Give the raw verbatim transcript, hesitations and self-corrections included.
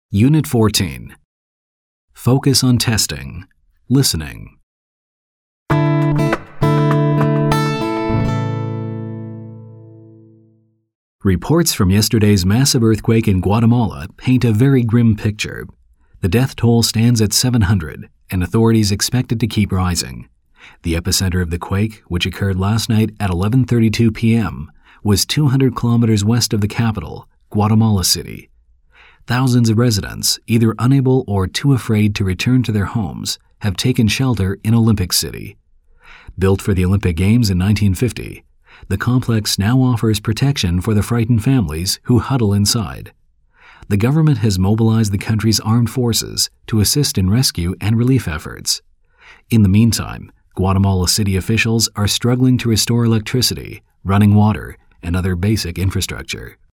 Unit fourteen. Focus on testing. Listening. Reports from yesterday's massive earthquake in Guatemala paint a very grim picture. The death toll stands at seven hundred, and authorities expect it to keep rising. The epicenter of the quake, which occurred last night at eleven thirty-two p.m., was two hundred kilometers west of the capital, Guatemala City. Thousands of residents, either unable or too afraid to return to their homes, have taken shelter in Olympic City. Built for the Olympic Games in nineteen fifty, the complex now offers protection for the frightened families who huddle inside. The government has mobilized the country's armed forces to assist in rescue and relief efforts. In the meantime, Guatemala City officials are struggling to restore electricity, running water, and other basic infrastructure